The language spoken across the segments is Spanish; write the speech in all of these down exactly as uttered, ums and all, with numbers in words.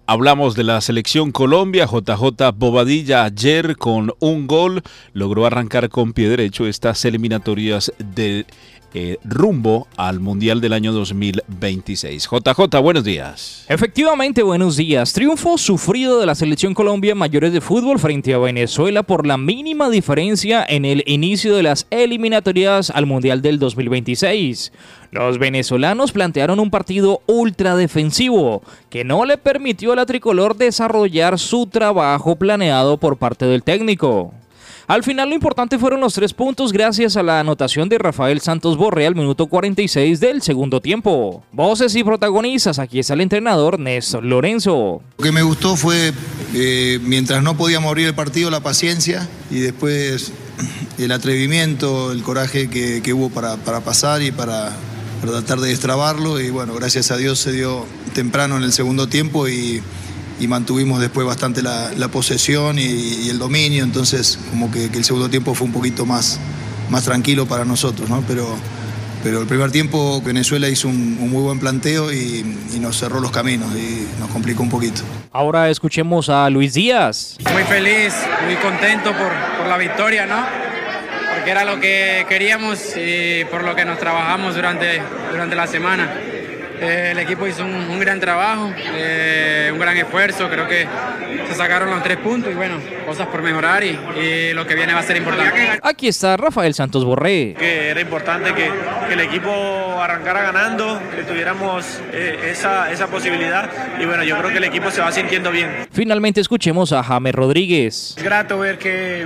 Hablamos de la selección Colombia. J J Bobadilla ayer con un gol logró arrancar con pie derecho estas eliminatorias de eh, rumbo al Mundial del año dos mil veintiséis. J J, buenos días. Efectivamente, buenos días. Triunfo sufrido de la selección Colombia en mayores de fútbol frente a Venezuela por la mínima diferencia en el inicio de las eliminatorias al Mundial del dos mil veintiséis. Los venezolanos plantearon un partido ultradefensivo que no le permitió a la tricolor desarrollar su trabajo planeado por parte del técnico. Al final lo importante fueron los tres puntos gracias a la anotación de Rafael Santos Borré al minuto cuarenta y seis del segundo tiempo. Voces y protagonistas, aquí está el entrenador Néstor Lorenzo. Lo que me gustó fue, eh, mientras no podíamos abrir el partido, la paciencia y después el atrevimiento, el coraje que, que hubo para, para pasar y para... para tratar de destrabarlo, y bueno, gracias a Dios se dio temprano en el segundo tiempo y, y mantuvimos después bastante la, la posesión y, y el dominio, entonces como que, que el segundo tiempo fue un poquito más, más tranquilo para nosotros, ¿no? Pero, pero el primer tiempo Venezuela hizo un, un muy buen planteo y, y nos cerró los caminos y nos complicó un poquito. Ahora escuchemos a Luis Díaz. Muy feliz, muy contento por, por la victoria, ¿no? Porque era lo que queríamos y por lo que nos trabajamos durante, durante la semana. Eh, el equipo hizo un, un gran trabajo, eh, un gran esfuerzo, creo que se sacaron los tres puntos y bueno, cosas por mejorar y, y lo que viene va a ser importante. Aquí está Rafael Santos Borré. Que era importante que, que el equipo arrancara ganando, que tuviéramos eh, esa, esa posibilidad y bueno, yo creo que el equipo se va sintiendo bien. Finalmente escuchemos a James Rodríguez. Es grato ver que,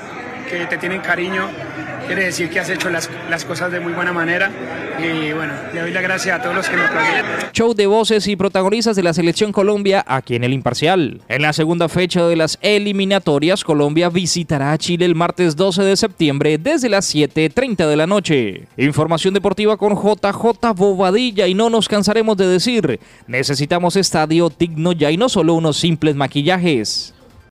que te tienen cariño. Quiere decir que has hecho las, las cosas de muy buena manera y bueno, le doy la gracia a todos los que me aplaudieron. Show de voces y protagonistas de la selección Colombia aquí en El Imparcial. En la segunda fecha de las eliminatorias, Colombia visitará a Chile el martes doce de septiembre desde las siete y treinta de la noche. Información deportiva con J J Bobadilla y no nos cansaremos de decir, necesitamos estadio digno ya y no solo unos simples maquillajes.